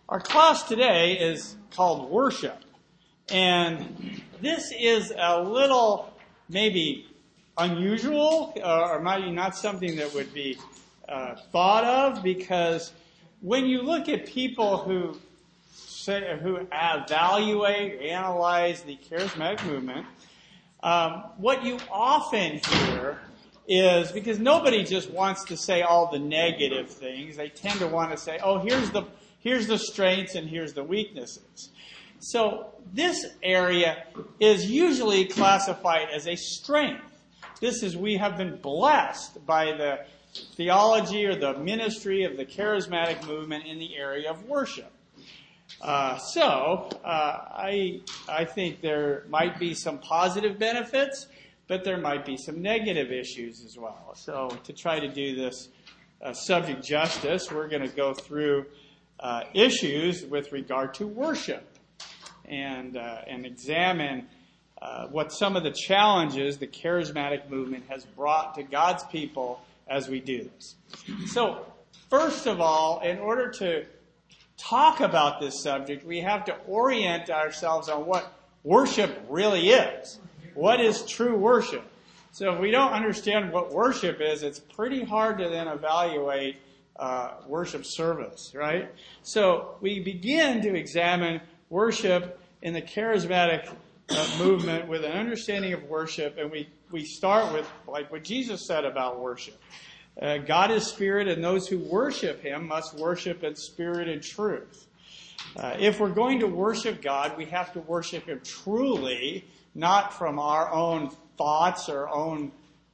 Our class today is called Worship. And this is a little maybe unusual or maybe not something that would be thought of, because when you look at people who evaluate, analyze the charismatic movement, what you often hear is, because nobody just wants to say all the negative things, they tend to want to say, oh, here's the strengths and here's the weaknesses. So this area is usually classified as a strength. We have been blessed by the theology or the ministry of the charismatic movement in the area of worship. I think there might be some positive benefits, but there might be some negative issues as well. So to try to do this subject justice, we're going to go through issues with regard to worship and examine what some of the challenges the charismatic movement has brought to God's people as we do this. So first of all, in order to talk about this subject, we have to orient ourselves on what worship really is. What is true worship? So if we don't understand what worship is, it's pretty hard to then evaluate worship service, right? So we begin to examine worship in the charismatic movement with an understanding of worship, and we start with like what Jesus said about worship. God is spirit, and those who worship him must worship in spirit and truth. If we're going to worship God, we have to worship him truly, not from our own thoughts or own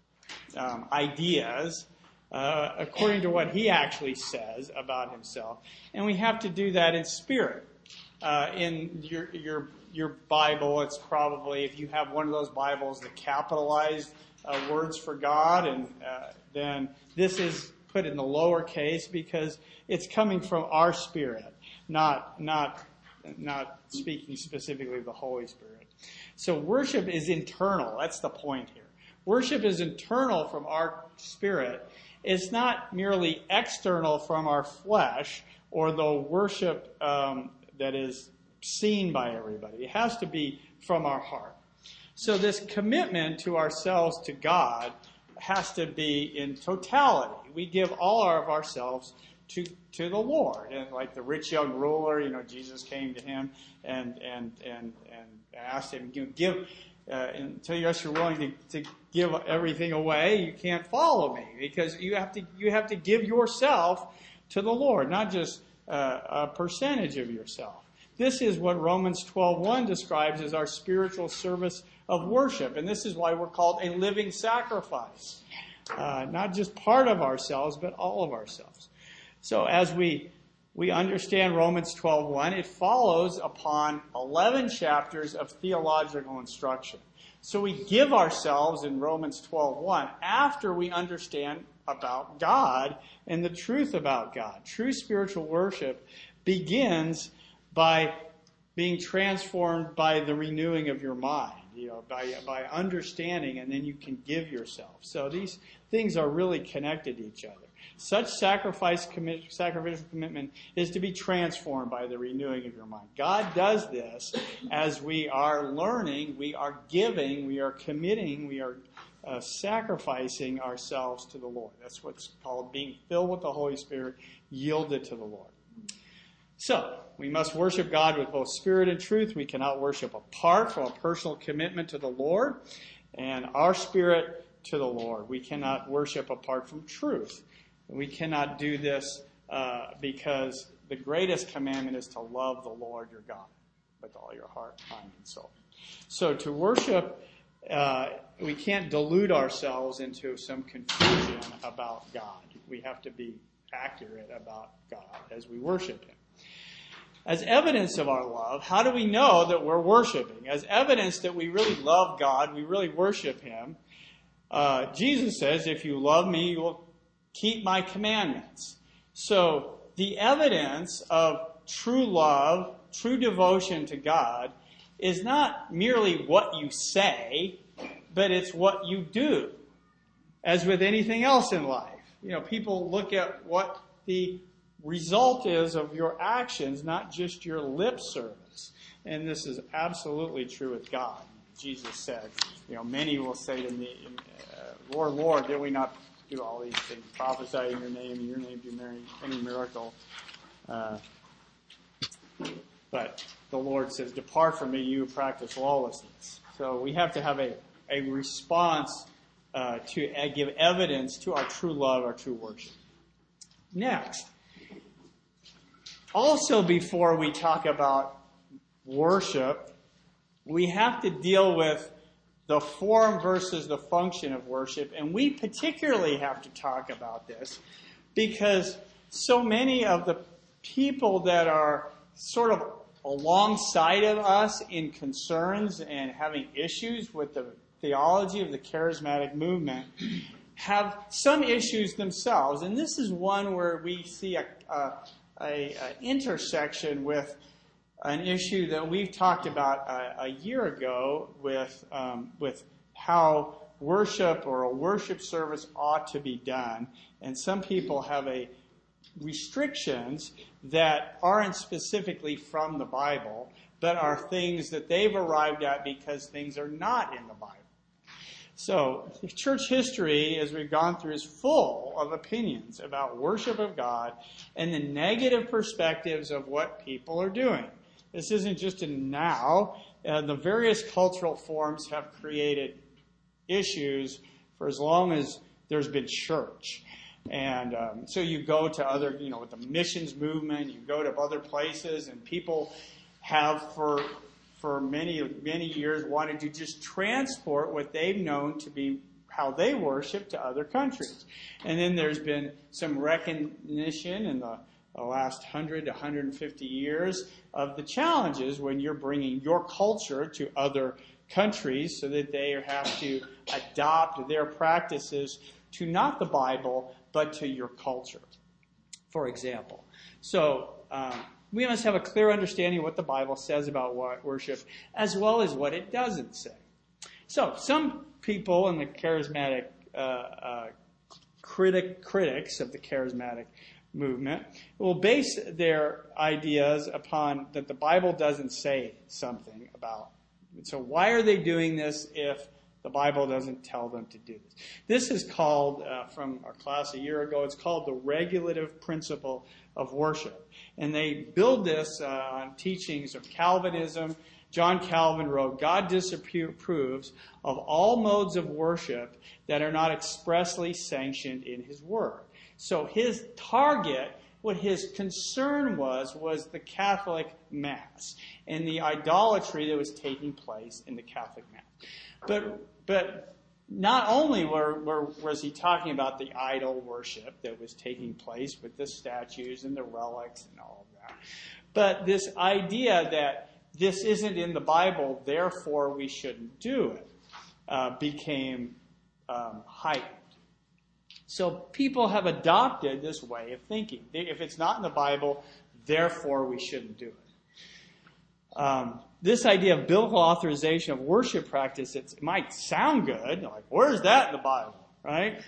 ideas, according to what he actually says about himself. And we have to do that in spirit. In your Bible, it's probably, if you have one of those Bibles that capitalized words for God, and then this is put in the lowercase because it's coming from our spirit, not speaking specifically of the Holy Spirit. So worship is internal. That's the point here. Worship is internal from our spirit. It's not merely external from our flesh or the worship that is seen by everybody. It has to be from our heart. So this commitment to ourselves to God has to be in totality. We give all of ourselves to the Lord. And like the rich young ruler, Jesus came to him and asked him, give until you're willing to give everything away, you can't follow me, because you have to give yourself to the Lord, not just a percentage of yourself. This is what Romans 12:1 describes as our spiritual service of worship. And this is why we're called a living sacrifice. Not just part of ourselves, but all of ourselves. So as we understand Romans 12:1, it follows upon 11 chapters of theological instruction. So we give ourselves in Romans 12:1 after we understand about God and the truth about God. True spiritual worship begins by being transformed by the renewing of your mind, by understanding, and then you can give yourself. So these things are really connected to each other. Such sacrificial commitment is to be transformed by the renewing of your mind. God does this as we are learning, we are giving, we are committing, we are sacrificing ourselves to the Lord. That's what's called being filled with the Holy Spirit, yielded to the Lord. So, we must worship God with both spirit and truth. We cannot worship apart from a personal commitment to the Lord and our spirit to the Lord. We cannot worship apart from truth. We cannot do this because the greatest commandment is to love the Lord your God with all your heart, mind, and soul. So to worship, we can't delude ourselves into some confusion about God. We have to be accurate about God as we worship him. As evidence of our love, how do we know that we're worshiping? As evidence that we really love God, we really worship him, Jesus says, if you love me, you will keep my commandments. So the evidence of true love, true devotion to God, is not merely what you say, but it's what you do. As with anything else in life, people look at what the result is of your actions, not just your lip service. And this is absolutely true with God. Jesus said, many will say to me, Lord, Lord, did we not do all these things, prophesy in your name do any miracle? But the Lord says, depart from me, you who practice lawlessness. So we have to have a response to give evidence to our true love, our true worship. Next, also before we talk about worship, we have to deal with the form versus the function of worship. And we particularly have to talk about this because so many of the people that are sort of alongside of us in concerns and having issues with the theology of the charismatic movement have some issues themselves. And this is one where we see a intersection with an issue that we've talked about a year ago with how worship or a worship service ought to be done. And some people have restrictions that aren't specifically from the Bible, but are things that they've arrived at because things are not in the Bible. So church history, as we've gone through, is full of opinions about worship of God and the negative perspectives of what people are doing. This isn't just a now. The various cultural forms have created issues for as long as there's been church. And so you go to other, with the missions movement, you go to other places, and people have for many, many years wanted to just transport what they've known to be how they worship to other countries. And then there's been some recognition in the last 100 to 150 years of the challenges when you're bringing your culture to other countries so that they have to adopt their practices to not the Bible, but to your culture, for example. So we must have a clear understanding of what the Bible says about worship, as well as what it doesn't say. So some people in the charismatic critics of the charismatic movement will base their ideas upon that the Bible doesn't say something about. So why are they doing this if the Bible doesn't tell them to do this? This is called, from our class a year ago, it's called the regulative principle of worship. And they build this on teachings of Calvinism. John Calvin wrote, God disapproves of all modes of worship that are not expressly sanctioned in his word. So his target, what his concern was the Catholic Mass and the idolatry that was taking place in the Catholic Mass. But not only was he talking about the idol worship that was taking place with the statues and the relics and all of that, but this idea that this isn't in the Bible, therefore we shouldn't do it, became heightened. So people have adopted this way of thinking. If it's not in the Bible, therefore we shouldn't do it. This idea of biblical authorization of worship practice, it might sound good, like where's that in the Bible, right?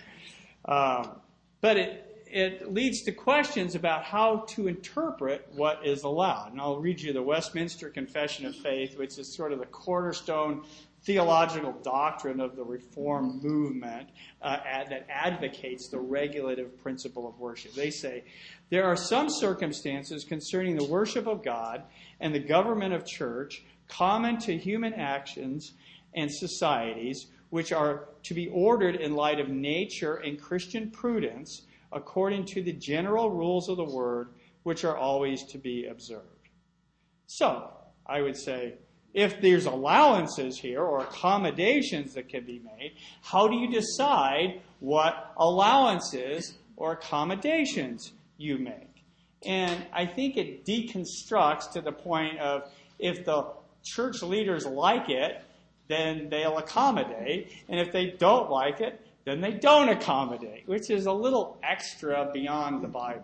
But it leads to questions about how to interpret what is allowed. And I'll read you the Westminster Confession of Faith, which is sort of the cornerstone theological doctrine of the Reformed movement that advocates the regulative principle of worship. They say, there are some circumstances concerning the worship of God and the government of church common to human actions and societies, which are to be ordered in light of nature and Christian prudence according to the general rules of the word, which are always to be observed. So, I would say, if there's allowances here or accommodations that can be made, how do you decide what allowances or accommodations you make? And I think it deconstructs to the point of if the church leaders like it, then they'll accommodate. And if they don't like it, then they don't accommodate, which is a little extra beyond the Bible.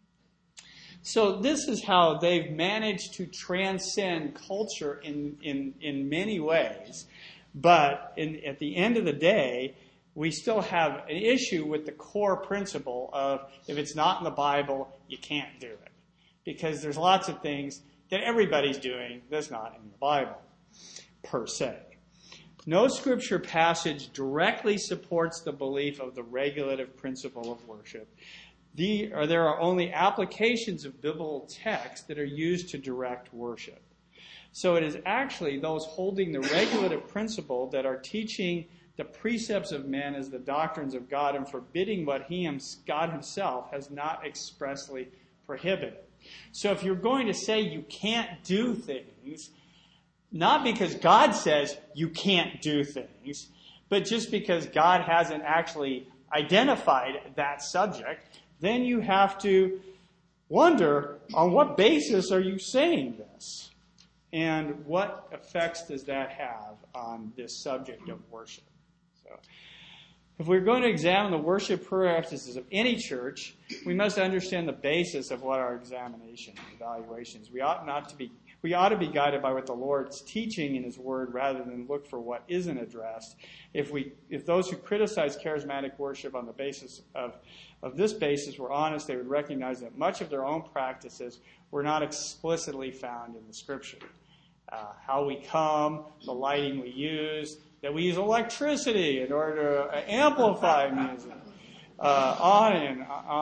So this is how they've managed to transcend culture in many ways. But at the end of the day, we still have an issue with the core principle of if it's not in the Bible, you can't do it. Because there's lots of things that everybody's doing that's not in the Bible, per se. No scripture passage directly supports the belief of the regulative principle of worship. There are only applications of biblical text that are used to direct worship. So it is actually those holding the regulative principle that are teaching the precepts of men as the doctrines of God and forbidding what God himself has not expressly prohibited. So if you're going to say you can't do things, not because God says you can't do things, but just because God hasn't actually identified that subject, then you have to wonder, on what basis are you saying this? And what effects does that have on this subject of worship? So, if we're going to examine the worship practices of any church, we must understand the basis of what our examination and evaluation is. We ought to be guided by what the Lord's teaching in his word rather than look for what isn't addressed. If those who criticize charismatic worship on the basis of this basis were honest, they would recognize that much of their own practices were not explicitly found in the scripture. How we come, the lighting we use, that we use electricity in order to amplify music, on and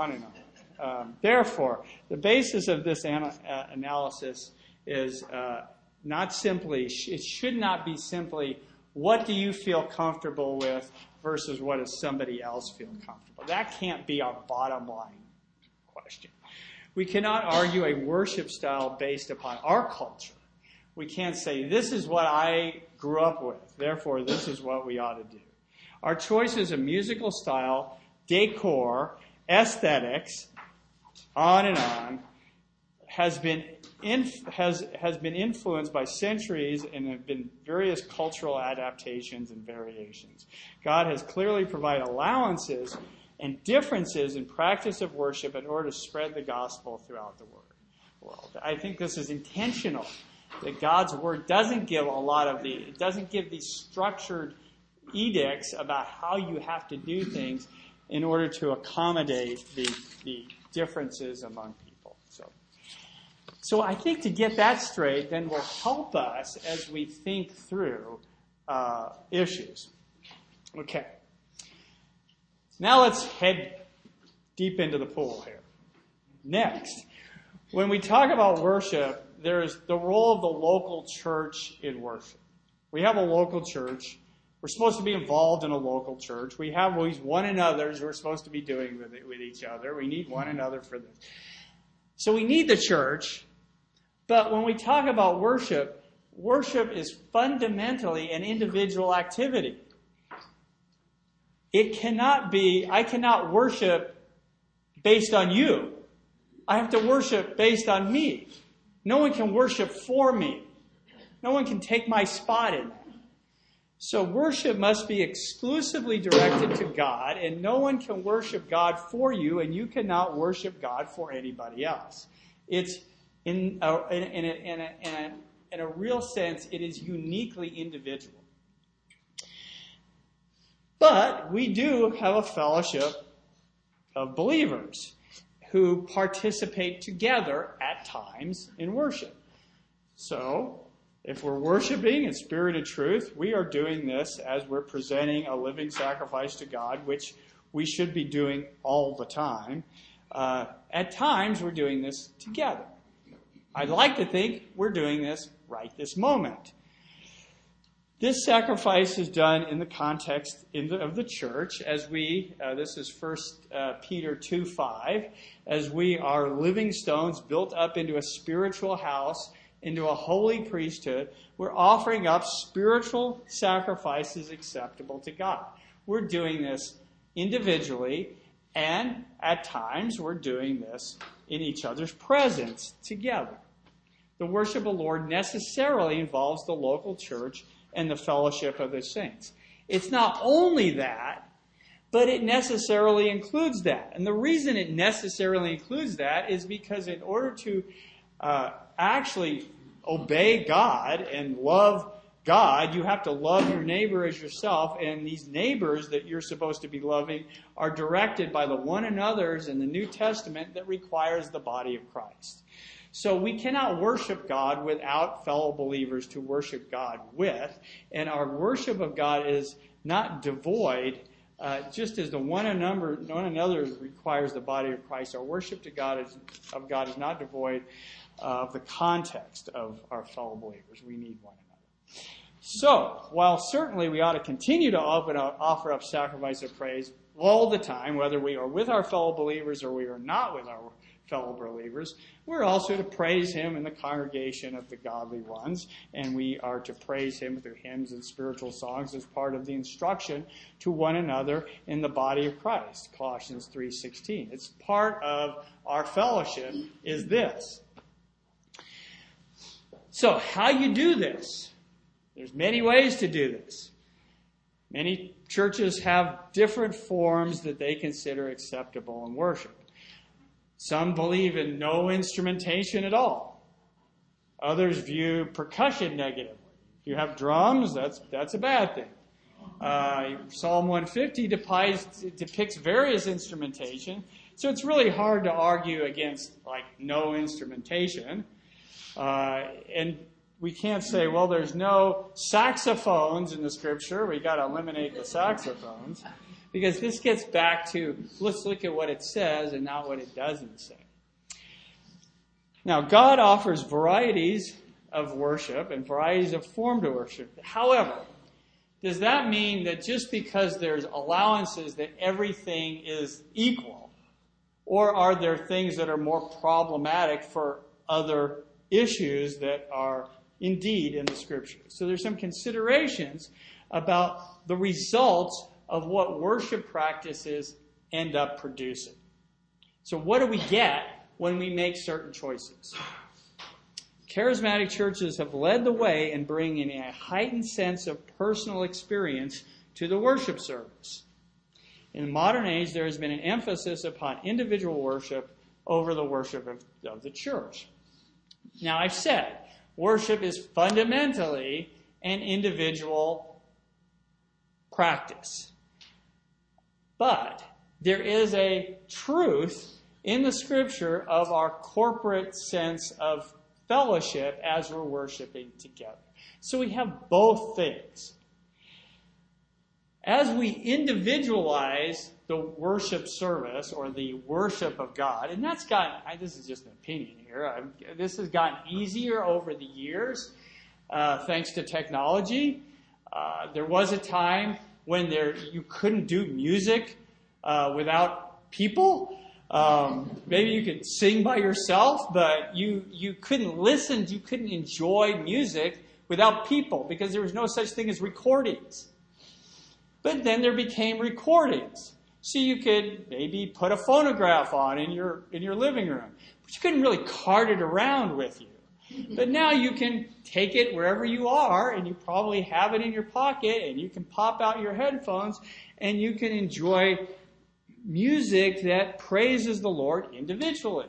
on. Therefore, the basis of this analysis is not simply, it should not be simply, what do you feel comfortable with versus what does somebody else feel comfortable? That can't be our bottom line question. We cannot argue a worship style based upon our culture. We can't say, this is what I grew up with, therefore this is what we ought to do. Our choices of musical style, decor, aesthetics, on and on, has been influenced by centuries and have been various cultural adaptations and variations. God has clearly provided allowances and differences in practice of worship in order to spread the gospel throughout the world. I think this is intentional, that God's word doesn't give these structured edicts about how you have to do things in order to accommodate the differences among people. So I think to get that straight then will help us as we think through issues. Okay. Now let's head deep into the pool here. Next, when we talk about worship, there's the role of the local church in worship. We have a local church. We're supposed to be involved in a local church. We have these one another's we're supposed to be doing with each other. We need one another for this. So we need the church. But when we talk about worship, worship is fundamentally an individual activity. It cannot be, I cannot worship based on you. I have to worship based on me. No one can worship for me. No one can take my spot in that. So worship must be exclusively directed to God, and no one can worship God for you, and you cannot worship God for anybody else. It's in a real sense, it is uniquely individual. But we do have a fellowship of believers who participate together at times in worship. So, if we're worshiping in spirit and truth, we are doing this as we're presenting a living sacrifice to God, which we should be doing all the time. At times, we're doing this together. I'd like to think we're doing this right this moment. This sacrifice is done in the context of the church as we, this is 1 Peter 2:5, as we are living stones built up into a spiritual house, into a holy priesthood. We're offering up spiritual sacrifices acceptable to God. We're doing this individually, and at times we're doing this in each other's presence together. The worship of the Lord necessarily involves the local church and the fellowship of the saints. It's not only that, but it necessarily includes that. And the reason it necessarily includes that is because in order to actually obey God and love God, you have to love your neighbor as yourself, and these neighbors that you're supposed to be loving are directed by the one another's in the New Testament that requires the body of Christ. So we cannot worship God without fellow believers to worship God with, and our worship of God is not devoid, just as the one another requires the body of Christ. Our worship of God is not devoid of the context of our fellow believers. We need one another. So, while certainly we ought to continue to offer up sacrifice of praise all the time, whether we are with our fellow believers or we are not with our fellow believers, we're also to praise Him in the congregation of the godly ones, and we are to praise Him through hymns and spiritual songs as part of the instruction to one another in the body of Christ, Colossians 3:16. It's part of our fellowship is this. So, how you do this? There's many ways to do this. Many churches have different forms that they consider acceptable in worship. Some believe in no instrumentation at all. Others view percussion negatively. If you have drums, that's a bad thing. Psalm 150 depicts various instrumentation, so it's really hard to argue against no instrumentation. And we can't say, well, there's no saxophones in the Scripture. We got to eliminate the saxophones. Because this gets back to, let's look at what it says and not what it doesn't say. Now, God offers varieties of worship and varieties of form to worship. However, does that mean that just because there's allowances that everything is equal? Or are there things that are more problematic for other issues that are indeed in the Scriptures? So there's some considerations about the results of what worship practices end up producing. So what do we get when we make certain choices? Charismatic churches have led the way in bringing a heightened sense of personal experience to the worship service. In the modern age, there has been an emphasis upon individual worship over the worship of the church. Now, I've said worship is fundamentally an individual practice. But there is a truth in the Scripture of our corporate sense of fellowship as we're worshiping together. So we have both things. As we individualize the worship service or the worship of God, and this is just an opinion here, this has gotten easier over the years thanks to technology. There was a time when you couldn't do music without people. Maybe you could sing by yourself, but you couldn't listen, you couldn't enjoy music without people because there was no such thing as recordings. But then there became recordings. So you could maybe put a phonograph on in your living room, but you couldn't really cart it around with you. But now you can take it wherever you are, and you probably have it in your pocket, and you can pop out your headphones, and you can enjoy music that praises the Lord individually.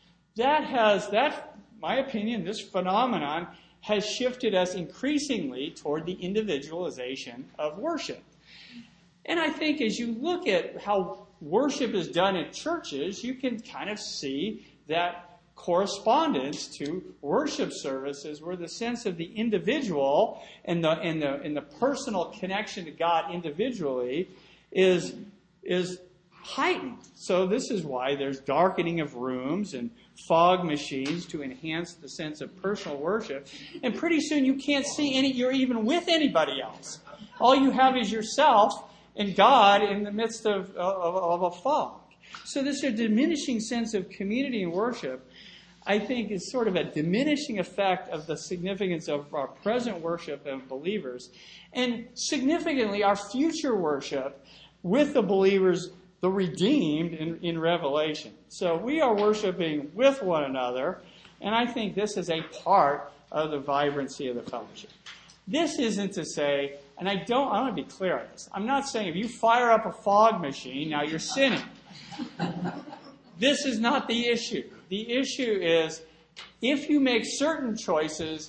My opinion, this phenomenon has shifted us increasingly toward the individualization of worship. And I think as you look at how worship is done in churches, you can kind of see that correspondence to worship services where the sense of the individual and the personal connection to God individually is heightened. So this is why there's darkening of rooms and fog machines to enhance the sense of personal worship. And pretty soon you can't see you're even with anybody else. All you have is yourself and God in the midst of a fog. So this is a diminishing sense of community and worship, I think, is sort of a diminishing effect of the significance of our present worship of believers. And significantly, our future worship with the believers, the redeemed in Revelation. So we are worshiping with one another, and I think this is a part of the vibrancy of the fellowship. This isn't to say, and I want to be clear on this, I'm not saying if you fire up a fog machine, now you're sinning. This is not the issue. The issue is if you make certain choices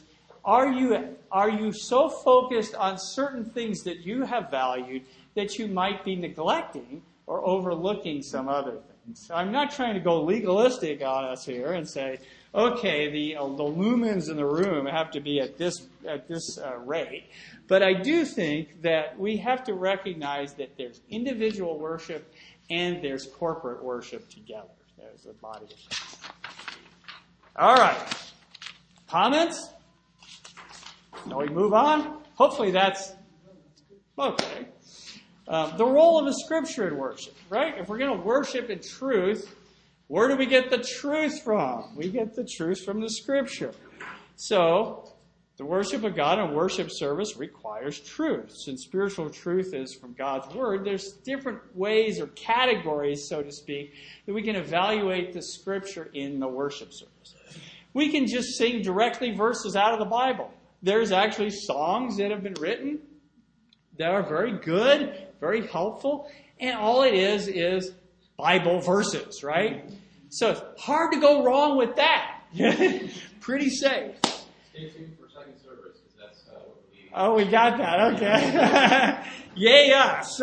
Are you so focused on certain things that you have valued that you might be neglecting or overlooking some other things? I'm not trying to go legalistic on us here and say, okay, the lumens in the room have to be at this rate. But I do think that we have to recognize that there's individual worship and there's corporate worship together. There's a body of Christ. All right. Comments? Shall we move on? Hopefully that's okay. The role of the Scripture in worship, right? If we're going to worship in truth, where do we get the truth from? We get the truth from the Scripture. So, the worship of God and worship service requires truth. Since spiritual truth is from God's Word, there's different ways or categories, so to speak, that we can evaluate the Scripture in the worship service. We can just sing directly verses out of the Bible. There's actually songs that have been written that are very good, very helpful, and all it is Bible verses, right? So it's hard to go wrong with that. Pretty safe. Stay tuned for second service, because that's what we... Oh, we got that. Okay. Yay us.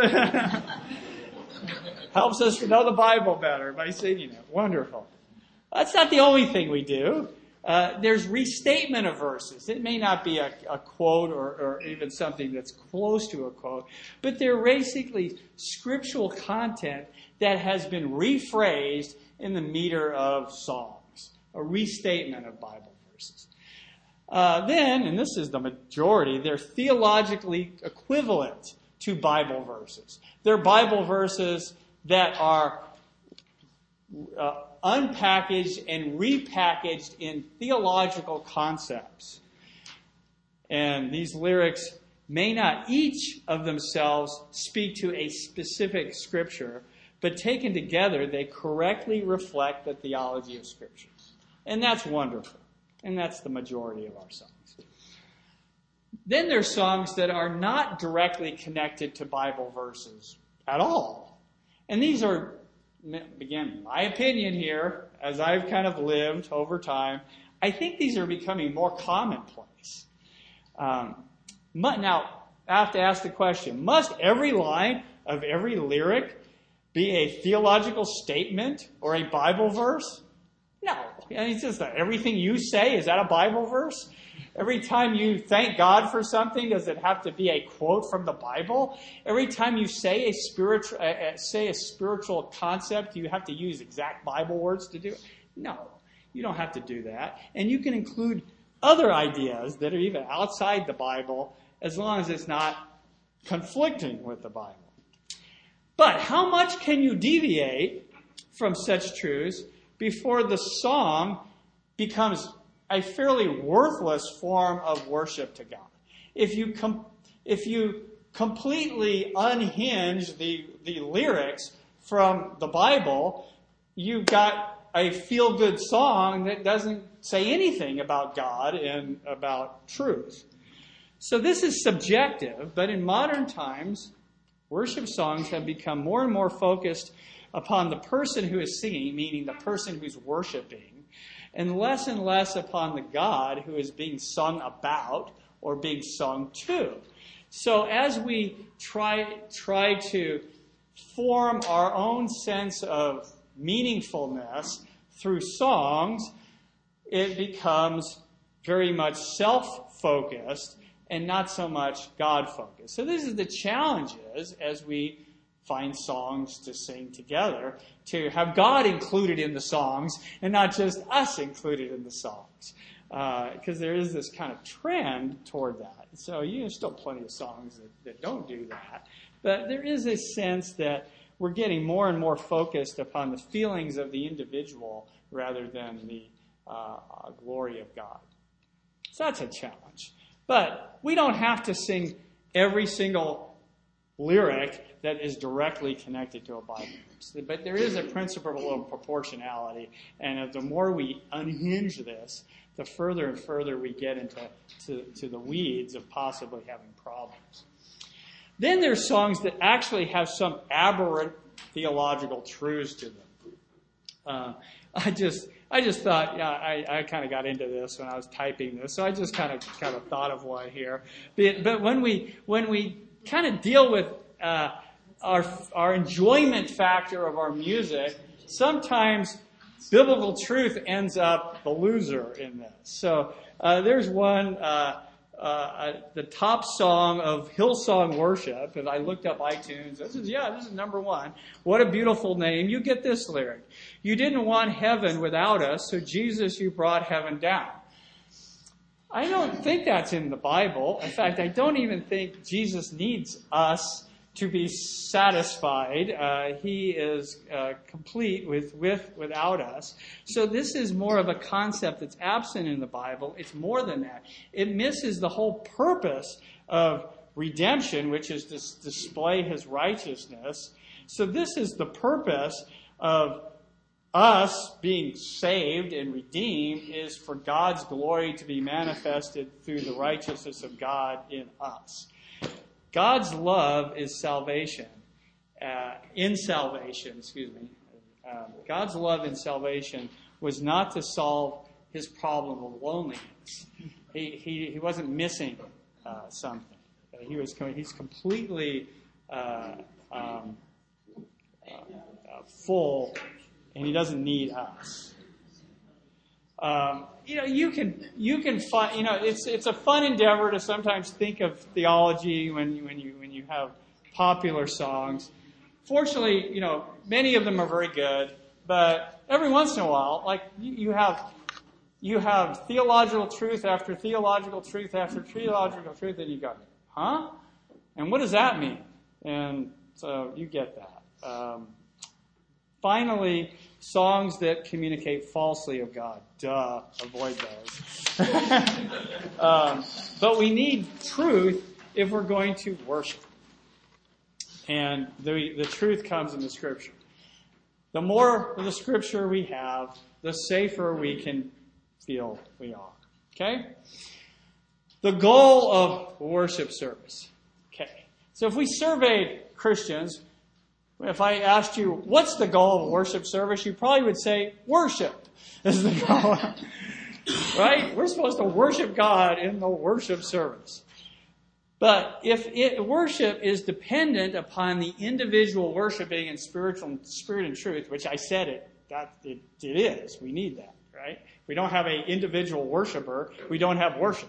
Helps us to know the Bible better by singing it. Wonderful. That's not the only thing we do. There's restatement of verses. It may not be a quote or even something that's close to a quote, but they're basically scriptural content that has been rephrased in the meter of songs, a restatement of Bible verses. Then, and this is the majority, they're theologically equivalent to Bible verses. They're Bible verses that are unpackaged and repackaged in theological concepts. And these lyrics may not each of themselves speak to a specific scripture, but taken together, they correctly reflect the theology of Scripture. And that's wonderful. And that's the majority of our songs. Then there's songs that are not directly connected to Bible verses at all. And these are, again, my opinion here, as I've kind of lived over time, I think these are becoming more commonplace. Now, I have to ask the question, must every line of every lyric be a theological statement or a Bible verse? No. I mean, it's just everything you say, is that a Bible verse? Every time you thank God for something, does it have to be a quote from the Bible? Every time you say a spiritual concept, do you have to use exact Bible words to do it? No, you don't have to do that. And you can include other ideas that are even outside the Bible as long as it's not conflicting with the Bible. But how much can you deviate from such truths before the song becomes a fairly worthless form of worship to God? If you completely unhinge the lyrics from the Bible, you've got a feel-good song that doesn't say anything about God and about truth. So this is subjective, but in modern times, worship songs have become more and more focused upon the person who is singing, meaning the person who's worshiping, and less upon the God who is being sung about or being sung to. So as we try to form our own sense of meaningfulness through songs, it becomes very much self-focused and not so much God-focused. So this is the challenges as we find songs to sing together, to have God included in the songs and not just us included in the songs. Because there is this kind of trend toward that. So there's still plenty of songs that don't do that. But there is a sense that we're getting more and more focused upon the feelings of the individual rather than the glory of God. So that's a challenge. But we don't have to sing every single lyric that is directly connected to a Bible verse. But there is a principle of proportionality, and the more we unhinge this, the further and further we get into the weeds of possibly having problems. Then there's songs that actually have some aberrant theological truths to them. I just thought, I kind of got into this when I was typing this, so I just kind of thought of one here. But when we kind of deal with our enjoyment factor of our music, sometimes biblical truth ends up the loser in this. So there's one, the top song of Hillsong Worship, and I looked up iTunes. This is number one. What a beautiful name. You get this lyric. You didn't want heaven without us, so Jesus, you brought heaven down. I don't think that's in the Bible. In fact, I don't even think Jesus needs us to be satisfied. He is complete without us. So this is more of a concept that's absent in the Bible. It's more than that. It misses the whole purpose of redemption, which is to display his righteousness. So this is the purpose of us being saved and redeemed, is for God's glory to be manifested through the righteousness of God in us. God's love is salvation. God's love in salvation was not to solve his problem of loneliness. He wasn't missing something. He's completely full, and he doesn't need us. You can find, it's a fun endeavor to sometimes think of theology when you have popular songs. Fortunately, many of them are very good, but every once in a while, like you have theological truth after theological truth after theological truth, and you go, huh? And what does that mean? And so you get that. Finally, songs that communicate falsely of God. Avoid those. But we need truth if we're going to worship. And the truth comes in the Scripture. The more of the Scripture we have, the safer we can feel we are. Okay? The goal of worship service. Okay. So if we surveyed Christians, if I asked you, what's the goal of worship service? You probably would say, worship is the goal. Right? We're supposed to worship God in the worship service. But if worship is dependent upon the individual worshiping in spirit and truth, which I said it is. We need that, right? If we don't have an individual worshiper, we don't have worship.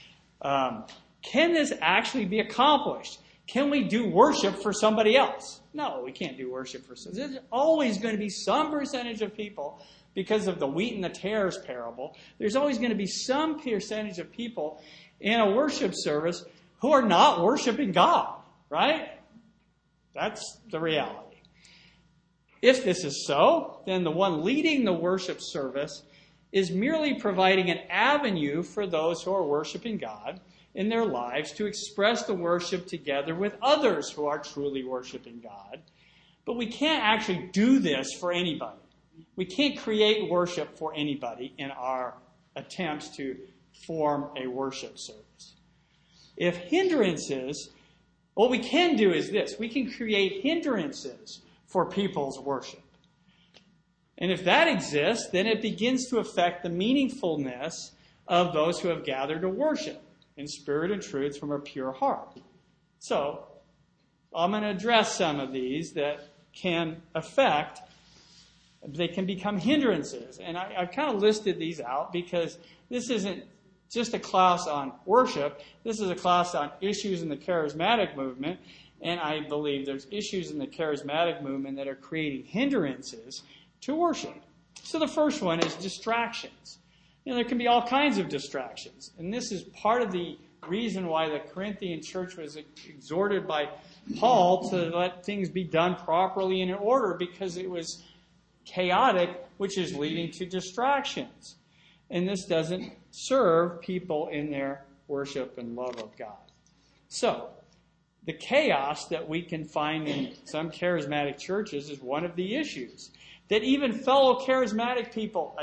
Can this actually be accomplished? Can we do worship for somebody else? No, we can't do worship for somebody else. There's always going to be some percentage of people, because of the wheat and the tares parable, there's always going to be some percentage of people in a worship service who are not worshiping God, right? That's the reality. If this is so, then the one leading the worship service is merely providing an avenue for those who are worshiping God in their lives to express the worship together with others who are truly worshiping God. But we can't actually do this for anybody. We can't create worship for anybody in our attempts to form a worship service. If hindrances, what we can do is this. We can create hindrances for people's worship. And if that exists, then it begins to affect the meaningfulness of those who have gathered to worship in spirit and truth from a pure heart. So, I'm going to address some of these that can affect, they can become hindrances. And I've kind of listed these out because this isn't just a class on worship. This is a class on issues in the charismatic movement. And I believe there's issues in the charismatic movement that are creating hindrances to worship. So the first one is distractions. There can be all kinds of distractions. And this is part of the reason why the Corinthian church was exhorted by Paul to let things be done properly and in order, because it was chaotic, which is leading to distractions. And this doesn't serve people in their worship and love of God. So, the chaos that we can find in some charismatic churches is one of the issues that even fellow charismatic people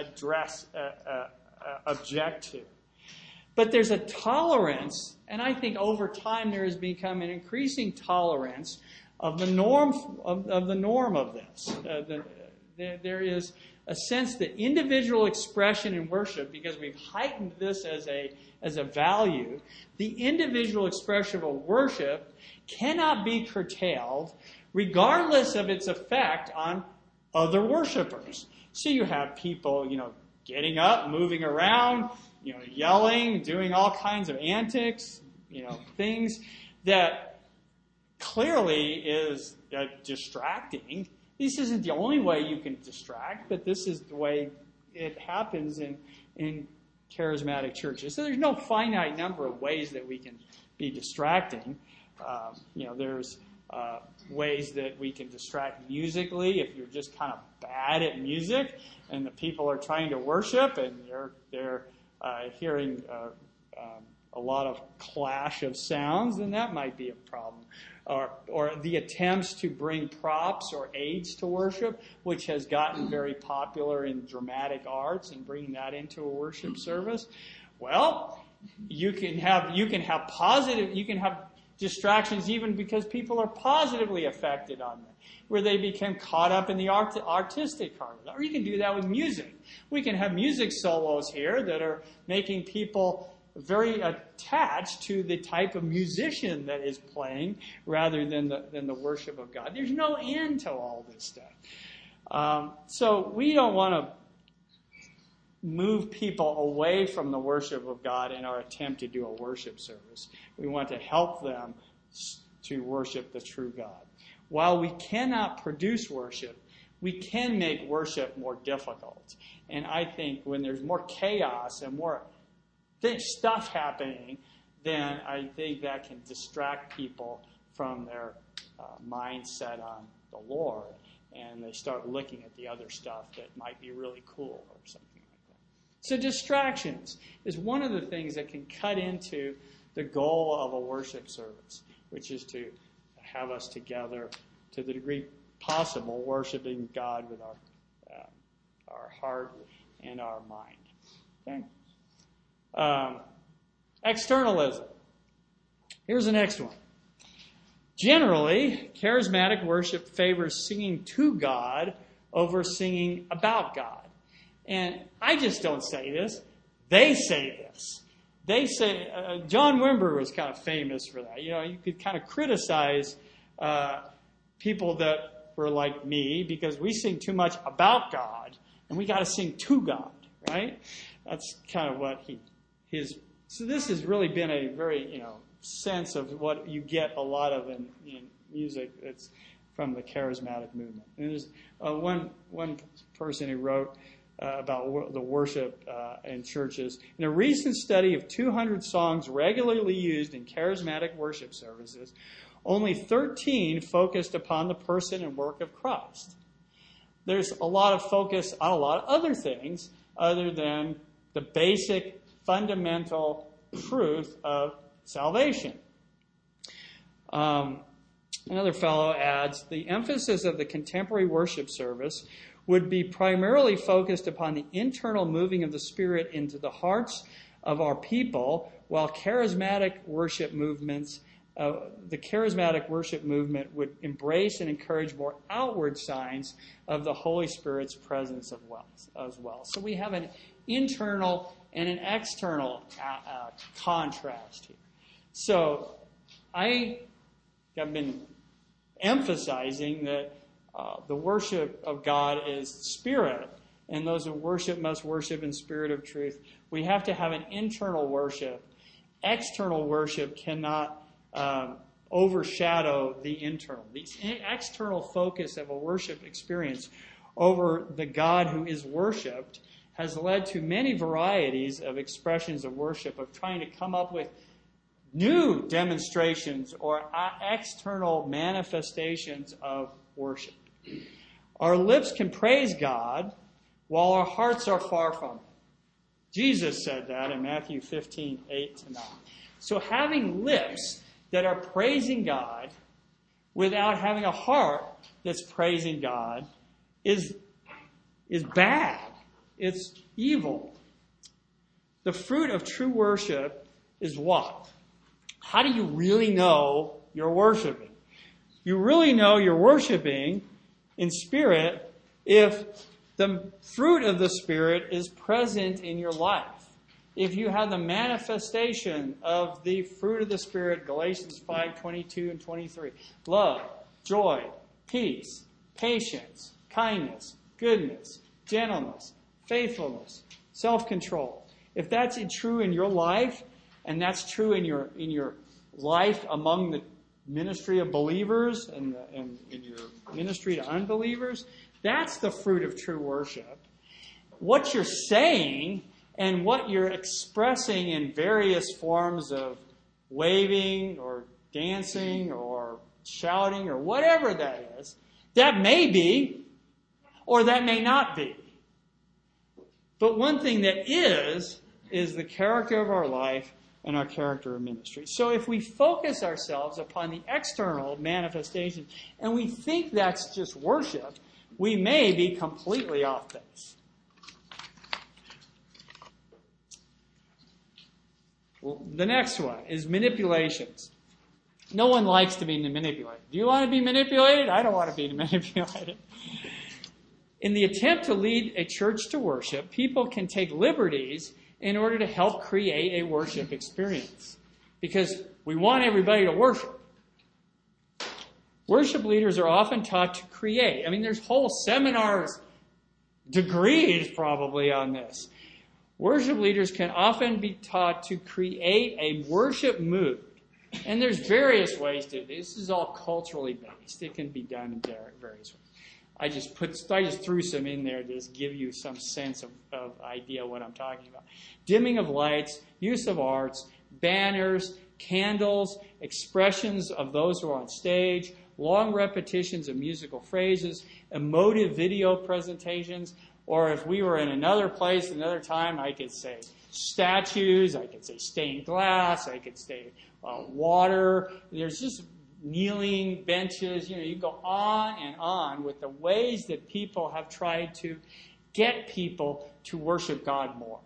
object to. But there's a tolerance, and I think over time there has become an increasing tolerance of the norm of this. There is a sense that individual expression in worship, because we've heightened this as a value, the individual expression of worship cannot be curtailed regardless of its effect on other worshipers. So you have people, getting up, moving around, yelling, doing all kinds of antics, things that clearly is distracting. This isn't the only way you can distract, but this is the way it happens in charismatic churches. So there's no finite number of ways that we can be distracting. There's ways that we can distract musically if you're just kind of bad at music and the people are trying to worship and they're hearing a lot of clash of sounds, then that might be a problem. Or the attempts to bring props or aids to worship, which has gotten very popular in dramatic arts and bringing that into a worship service. Well, you can have distractions even because people are positively affected on them, where they become caught up in the artistic part of it. Or you can do that with music. We can have music solos here that are making people very attached to the type of musician that is playing rather than the worship of God. There's no end to all this stuff. So we don't want to move people away from the worship of God in our attempt to do a worship service. We want to help them to worship the true God. While we cannot produce worship, we can make worship more difficult. And I think when there's more chaos and more stuff happening, then I think that can distract people from their mindset on the Lord, and they start looking at the other stuff that might be really cool or something like that. So distractions is one of the things that can cut into the goal of a worship service, which is to have us together to the degree possible, worshiping God with our heart and our mind. Okay. Externalism. Here's the next one. Generally, charismatic worship favors singing to God over singing about God. And I just don't say this. They say this. They say, John Wimber was kind of famous for that. You could kind of criticize people that were like me because we sing too much about God and we got to sing to God, right? That's kind of what so this has really been a very, sense of what you get a lot of in music that's from the charismatic movement. And there's one person who wrote about the worship in churches. In a recent study of 200 songs regularly used in charismatic worship services, only 13 focused upon the person and work of Christ. There's a lot of focus on a lot of other things other than the basic fundamental truth of salvation. Another fellow adds, the emphasis of the contemporary worship service would be primarily focused upon the internal moving of the Spirit into the hearts of our people, while the charismatic worship movement would embrace and encourage more outward signs of the Holy Spirit's presence as well. So we have an internal and an external contrast here. So I have been emphasizing that the worship of God is spirit, and those who worship must worship in spirit of truth. We have to have an internal worship. External worship cannot overshadow the internal. The external focus of a worship experience over the God who is worshipped has led to many varieties of expressions of worship, of trying to come up with new demonstrations or external manifestations of worship. Our lips can praise God while our hearts are far from Him. Jesus said that in Matthew 15, 8-9. So having lips that are praising God without having a heart that's praising God is bad. It's evil. The fruit of true worship is what? How do you really know you're worshiping? You really know you're worshiping in spirit if the fruit of the Spirit is present in your life. If you have the manifestation of the fruit of the Spirit, Galatians 5:22 and 23, love, joy, peace, patience, kindness, goodness, gentleness, faithfulness, self-control. If that's true in your life, and that's true in your life among the ministry of believers and in your ministry to unbelievers, that's the fruit of true worship. What you're saying and what you're expressing in various forms of waving or dancing or shouting or whatever that is, that may be or that may not be. But one thing that is the character of our life and our character of ministry. So if we focus ourselves upon the external manifestation and we think that's just worship, we may be completely off base. The next one is manipulations. No one likes to be manipulated. Do you want to be manipulated? I don't want to be manipulated. In the attempt to lead a church to worship, people can take liberties in order to help create a worship experience. Because we want everybody to worship. Worship leaders are often taught to create. I mean, there's whole seminars, degrees probably on this. Worship leaders can often be taught to create a worship mood. And there's various ways to do this. This is all culturally based. It can be done in various ways. I just threw some in there to just give you some sense of idea what I'm talking about. Dimming of lights, use of arts, banners, candles, expressions of those who are on stage, long repetitions of musical phrases, emotive video presentations, or if we were in another place, another time, I could say statues, I could say stained glass, I could say water. There's just kneeling benches. You go on and on with the ways that people have tried to get people to worship God more.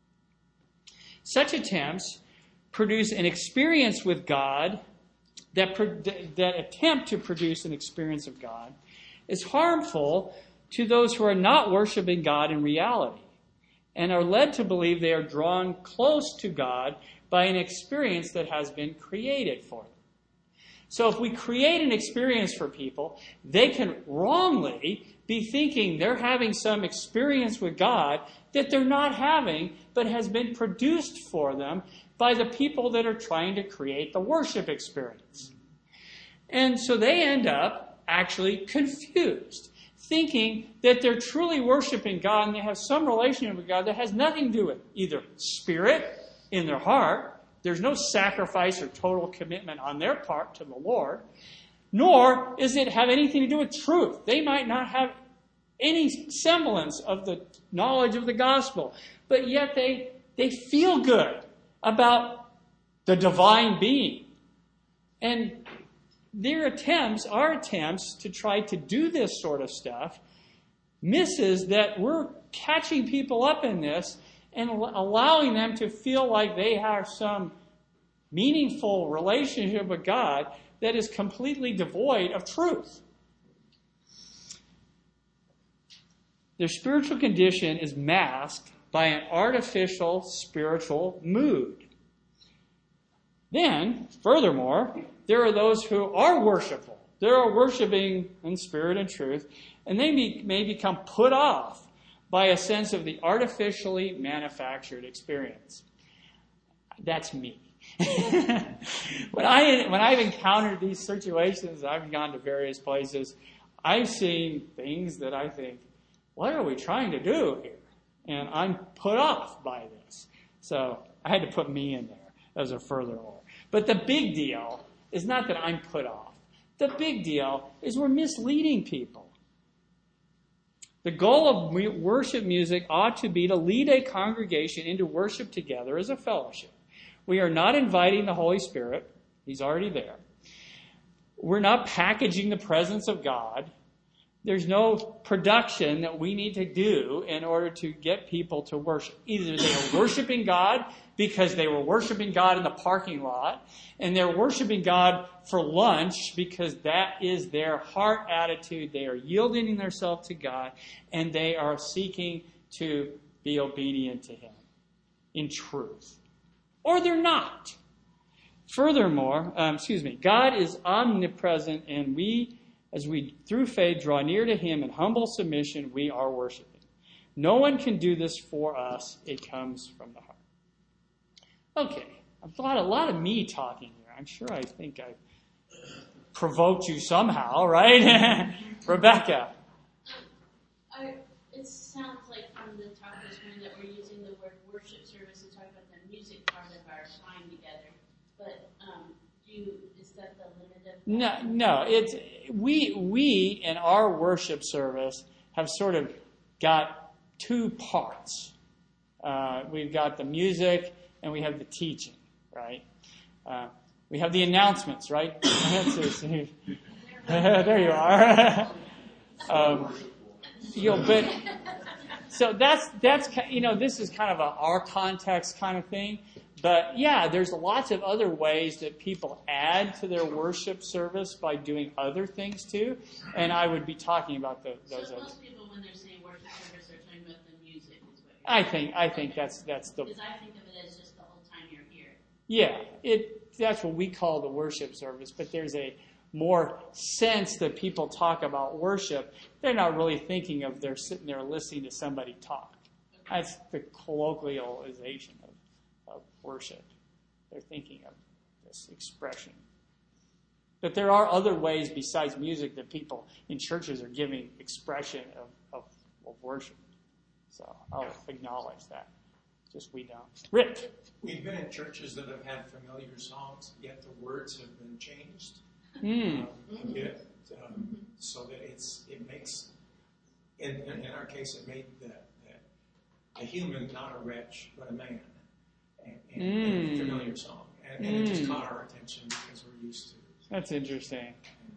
Such attempts produce an experience with God that attempt to produce an experience of God is harmful to those who are not worshiping God in reality and are led to believe they are drawn close to God by an experience that has been created for them. So if we create an experience for people, they can wrongly be thinking they're having some experience with God that they're not having, but has been produced for them by the people that are trying to create the worship experience. And so they end up actually confused, thinking that they're truly worshiping God and they have some relationship with God that has nothing to do with either spirit in their heart, there's no sacrifice or total commitment on their part to the Lord, nor does it have anything to do with truth. They might not have any semblance of the knowledge of the gospel, but yet they feel good about the divine being. And our attempts to try to do this sort of stuff misses that we're catching people up in this and allowing them to feel like they have some meaningful relationship with God that is completely devoid of truth. Their spiritual condition is masked by an artificial spiritual mood. Then, furthermore, there are those who are worshipful. They are worshiping in spirit and truth, and they may become put off by a sense of the artificially manufactured experience. That's me. When I've encountered these situations, I've gone to various places, I've seen things that I think, what are we trying to do here? And I'm put off by this. So I had to put me in there as a furthermore. But the big deal is not that I'm put off. The big deal is we're misleading people. The goal of worship music ought to be to lead a congregation into worship together as a fellowship. We are not inviting the Holy Spirit. He's already there. We're not packaging the presence of God. There's no production that we need to do in order to get people to worship. Either they are worshiping God because they were worshiping God in the parking lot, and they're worshiping God for lunch because that is their heart attitude. They are yielding themselves to God, and they are seeking to be obedient to Him in truth. Or they're not. Furthermore, God is omnipresent, and as we, through faith, draw near to Him in humble submission, we are worshiping. No one can do this for us. It comes from the heart. Okay, I've got a lot of me talking here. I'm sure I think I provoked you somehow, right? Rebecca. It sounds like from the top of the screen that we're using the word worship service to talk about the music part of our time together. But is that the limit of that? No. It's we in our worship service have sort of got two parts. We've got the music and we have the teaching, right? We have the announcements, right? There you are. But so that's this is kind of our context kind of thing. But yeah, there's lots of other ways that people add to their worship service by doing other things too. And I would be talking about those. So most people, when they're saying worship service, they're talking about the music. Is what I think that's the. Because I think of it as just the whole time you're here. Yeah, that's what we call the worship service. But there's a more sense that people talk about worship. They're not really thinking of they're sitting there listening to somebody talk. That's the colloquialization of worship. They're thinking of this expression. But there are other ways besides music that people in churches are giving expression of worship. So I'll acknowledge that. Just we don't. Rick. We've been in churches that have had familiar songs, yet the words have been changed. So that it makes, in our case, it made the human not a wretch, but a man. And a familiar song. And it just caught our attention because we're used to it. That's interesting.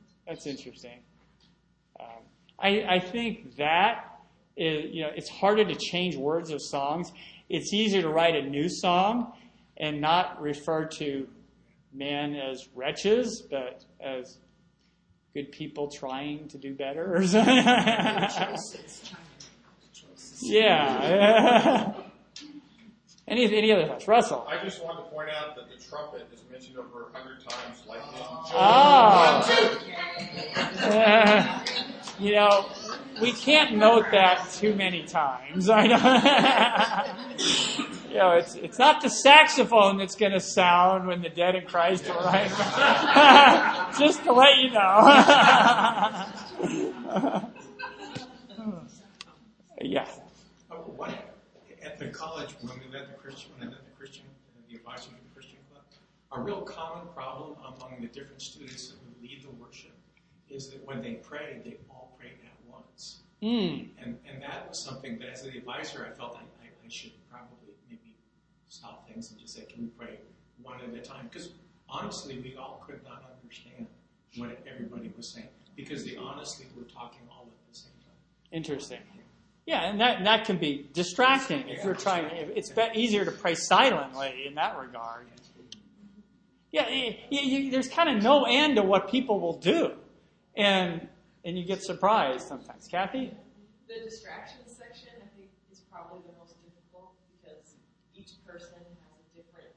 I think that is, it's harder to change words of songs. It's easier to write a new song and not refer to men as wretches, but as good people trying to do better or something. Yeah. Any other thoughts? Russell? I just wanted to point out that the trumpet is mentioned over 100 times, like we can't note that too many times. I know. It's not the saxophone that's going to sound when the dead in Christ arrive. Just to let you know. Yeah. At the college, when we led the advisors of the Christian Club, a real common problem among the different students that would lead the worship is that when they prayed, they all prayed at once. And that was something that as the advisor, I felt I should probably maybe stop things and just say, can we pray one at a time? Because honestly, we all could not understand what everybody was saying because they honestly were talking all at the same time. Interesting. Yeah, and that can be distracting if you're trying. It's easier to pray silently in that regard. Yeah, there's kind of no end to what people will do, and you get surprised sometimes. Kathy? The distractions section, I think, is probably the most difficult because each person has a different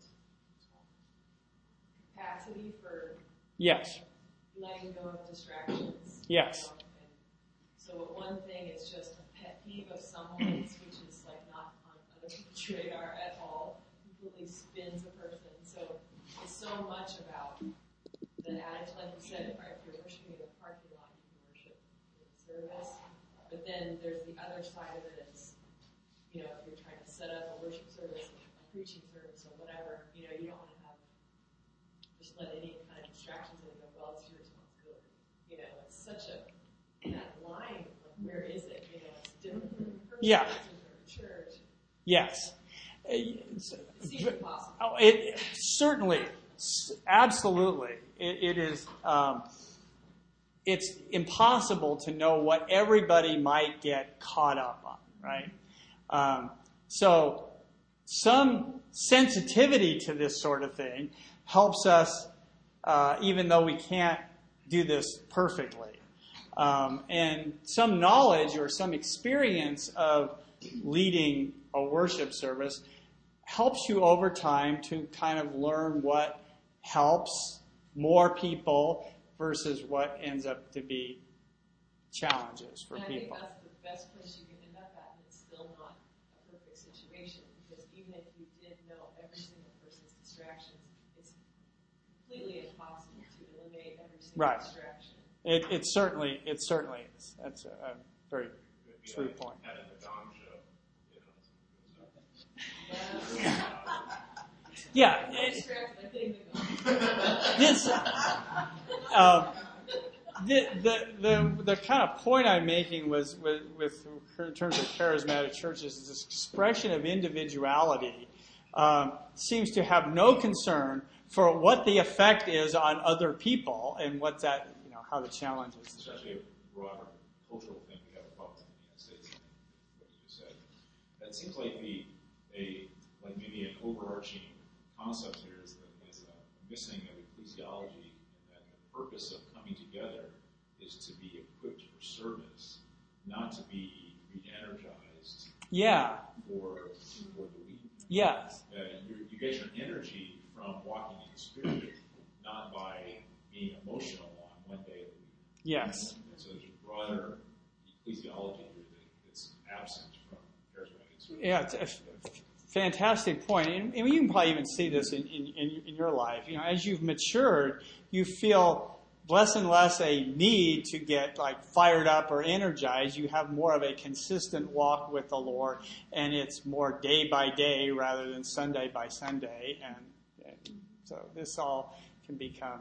capacity for letting go of distractions. Yes. So one thing is just a pet peeve of someone's, which is like not on other people's radar at all, completely spins a person. So it's so much about the adage, like you said, if you're worshiping in the parking lot, you can worship in service. But then there's the other side of it is, if you're trying to set up a worship service, a preaching service, or whatever, you don't want to have just let any kind of distractions in and go, well, it's your responsibility. It's such a that line, where is it? It's different from person, Yeah. church. Yes. It seems impossible. It certainly, absolutely, it is. It's impossible to know what everybody might get caught up on, right? So some sensitivity to this sort of thing helps us, even though we can't do this perfectly. And some knowledge or some experience of leading a worship service helps you over time to kind of learn what helps more people versus what ends up to be challenges for and people. I think that's the best place you can end up at, and it's still not a perfect situation, because even if you did know every single person's distractions, it's completely impossible to eliminate every single Right. distraction. It certainly is. That's a very true point. At the Gong show, Yeah, I'm distracted, I think this the kind of point I'm making was with in terms of charismatic churches is this expression of individuality seems to have no concern for what the effect is on other people and what that how the challenge is. It's actually a broader cultural thing we have a problem in the United States, what you just said. It seems like maybe an overarching concept here is a missing of ecclesiology, and that the purpose of coming together is to be equipped for service, not to be re-energized Yeah. for the week. Yes. You get your energy from walking in the Spirit, not by being emotional on one day of the week. Yes. And so there's a broader ecclesiology here that's absent from charismatic service. Yeah, it's a fantastic point. And you can probably even see this in your life. As you've matured, you feel less and less a need to get fired up or energized. You have more of a consistent walk with the Lord, and it's more day by day rather than Sunday by Sunday. And so this all can become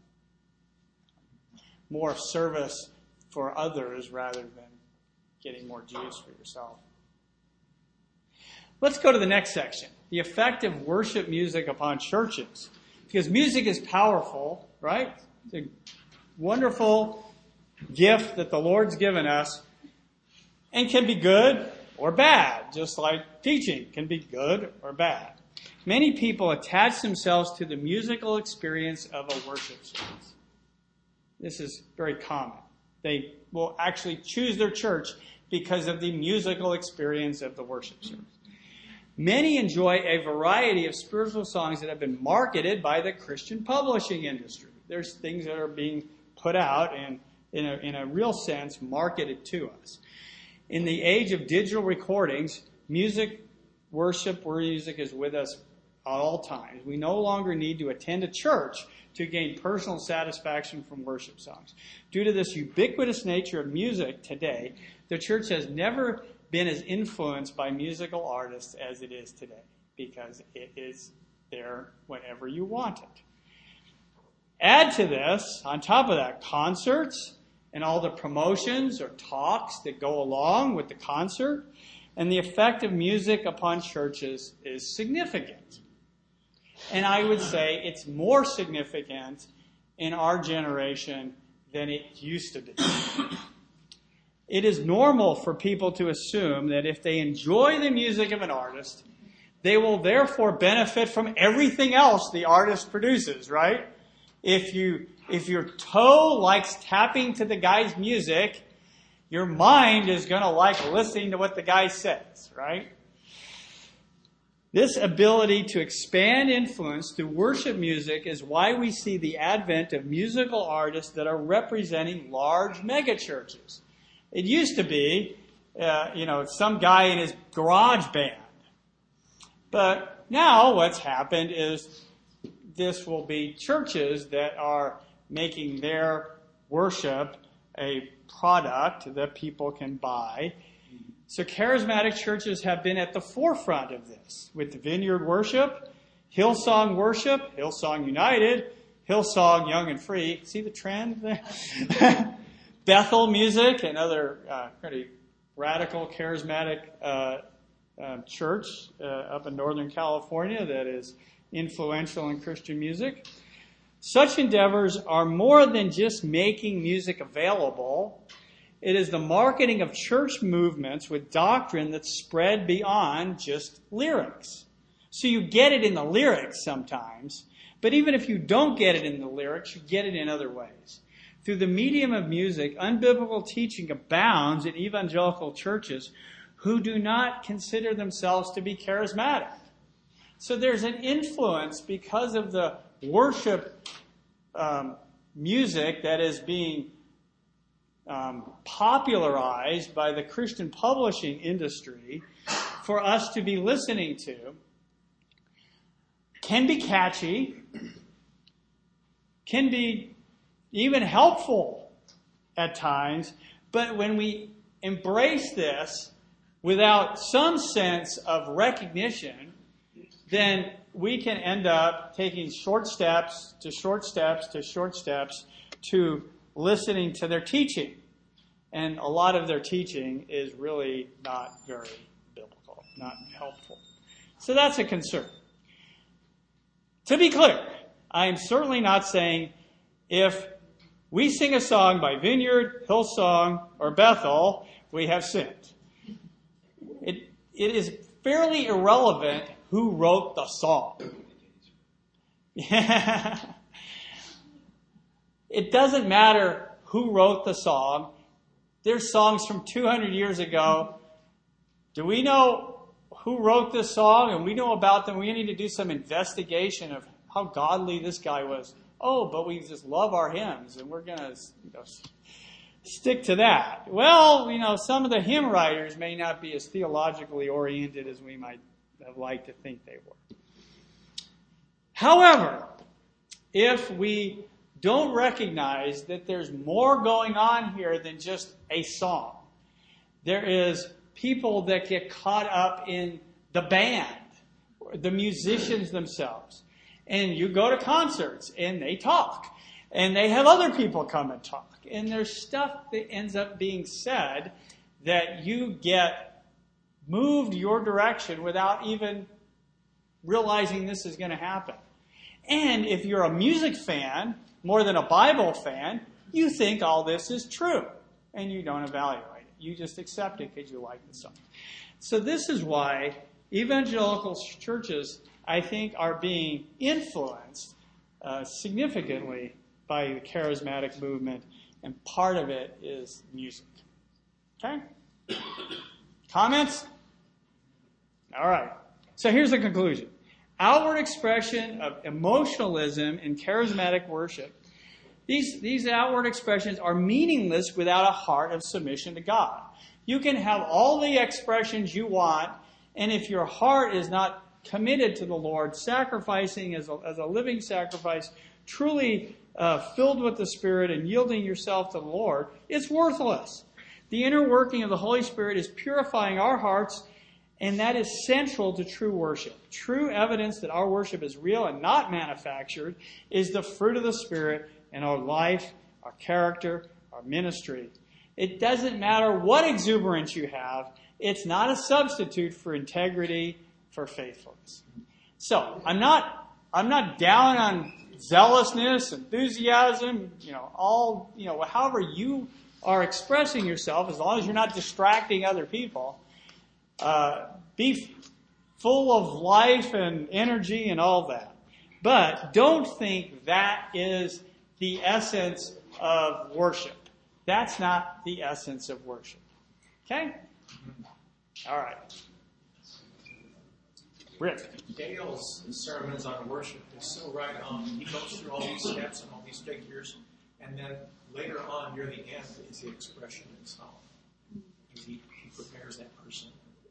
more service for others rather than getting more juice for yourself. Let's go to the next section, the effect of worship music upon churches. Because music is powerful, right? It's a wonderful gift that the Lord's given us and can be good or bad, just like teaching can be good or bad. Many people attach themselves to the musical experience of a worship service. This is very common. They will actually choose their church because of the musical experience of the worship service. Many enjoy a variety of spiritual songs that have been marketed by the Christian publishing industry. There's things that are being put out and, in a real sense, marketed to us. In the age of digital recordings, worship music is with us at all times. We no longer need to attend a church to gain personal satisfaction from worship songs. Due to this ubiquitous nature of music today, the church has never been as influenced by musical artists as it is today, because it is there whenever you want it. Add to this, on top of that, concerts and all the promotions or talks that go along with the concert, and the effect of music upon churches is significant. And I would say it's more significant in our generation than it used to be. It is normal for people to assume that if they enjoy the music of an artist, they will therefore benefit from everything else the artist produces, right? If your toe likes tapping to the guy's music, your mind is going to like listening to what the guy says, right? This ability to expand influence through worship music is why we see the advent of musical artists that are representing large megachurches. It used to be, some guy in his garage band. But now what's happened is this will be churches that are making their worship a product that people can buy. So charismatic churches have been at the forefront of this with the Vineyard Worship, Hillsong Worship, Hillsong United, Hillsong Young and Free. See the trend there? Bethel Music, another pretty radical charismatic church up in Northern California that is influential in Christian music. Such endeavors are more than just making music available. It is the marketing of church movements with doctrine that's spread beyond just lyrics. So you get it in the lyrics sometimes, but even if you don't get it in the lyrics, you get it in other ways. Through the medium of music, unbiblical teaching abounds in evangelical churches who do not consider themselves to be charismatic. So there's an influence because of the worship music that is being popularized by the Christian publishing industry for us to be listening to. Can be catchy, can be even helpful at times, but when we embrace this without some sense of recognition, then we can end up taking short steps to short steps to short steps to listening to their teaching. And a lot of their teaching is really not very biblical, not helpful. So that's a concern. To be clear, I am certainly not saying if we sing a song by Vineyard, Hillsong, or Bethel, we have sinned. It is fairly irrelevant who wrote the song. It doesn't matter who wrote the song. There's songs from 200 years ago. Do we know who wrote this song? And we know about them. We need to do some investigation of how godly this guy was. Oh, but we just love our hymns, and we're going to stick to that. Well, some of the hymn writers may not be as theologically oriented as we might have liked to think they were. However, if we don't recognize that there's more going on here than just a song, there is people that get caught up in the band, the musicians themselves. And you go to concerts and they talk. And they have other people come and talk. And there's stuff that ends up being said that you get moved your direction without even realizing this is going to happen. And if you're a music fan, more than a Bible fan, you think all this is true. And you don't evaluate it. You just accept it because you like the song. So this is why evangelical churches, I think, are being influenced significantly by the charismatic movement, and part of it is music. Okay? Comments? All right. So here's the conclusion. Outward expression of emotionalism in charismatic worship. These outward expressions are meaningless without a heart of submission to God. You can have all the expressions you want, and if your heart is not committed to the Lord, sacrificing as a living sacrifice, truly filled with the Spirit and yielding yourself to the Lord, it's worthless. The inner working of the Holy Spirit is purifying our hearts, and that is central to true worship. True evidence that our worship is real and not manufactured is the fruit of the Spirit in our life, our character, our ministry. It doesn't matter what exuberance you have. It's not a substitute for integrity, for faithfulness. So I'm not down on zealousness, enthusiasm, however you are expressing yourself, as long as you're not distracting other people. Be full of life and energy and all that. But don't think that is the essence of worship. That's not the essence of worship. Okay? All right. Rick. Dale's sermons on worship is so right on. He goes through all these steps and all these figures, and then later on, near the end, is the expression itself. He prepares that person.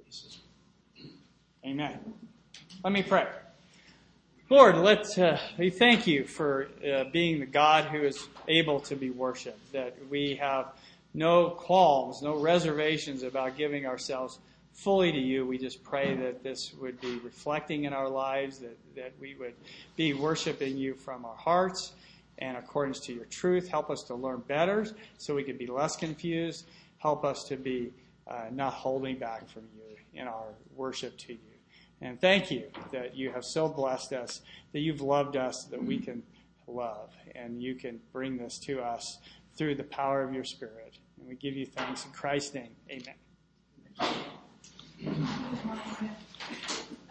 Amen. Let me pray. Lord, we thank you for being the God who is able to be worshipped, that we have no qualms, no reservations about giving ourselves fully to you. We just pray that this would be reflecting in our lives, that we would be worshiping you from our hearts and according to your truth. Help us to learn better so we can be less confused. Help us to be not holding back from you in our worship to you. And thank you that you have so blessed us, that you've loved us, that we can love. And you can bring this to us through the power of your Spirit. And we give you thanks in Christ's name. Amen.